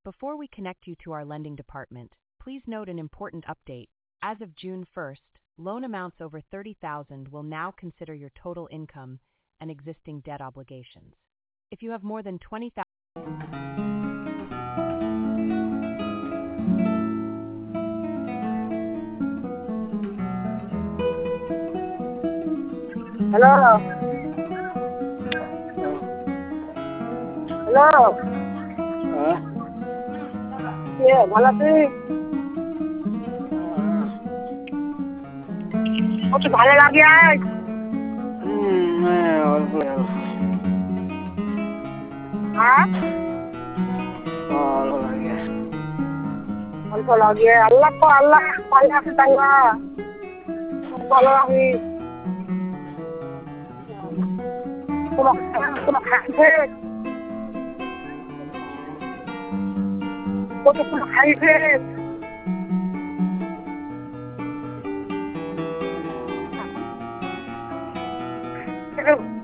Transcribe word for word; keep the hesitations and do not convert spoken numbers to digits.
Before we connect you to our lending department, please note an important update. As of June first, loan amounts over thirty thousand will now consider your total income and existing debt obligations. If you have more than twenty thousand. Hello. Hello. হ্যাঁ কে ভালো আছিস? কত ভালো লাগে আজ? হুম হ্যাঁ অল্প হ্যাঁ ভালো লাগে অল্প লাগে আল্লাহ তো আল্লাহ ভালো আছে তাই না ভালো আছি কোনো কোনো খাইছে কত কোনো খাইছে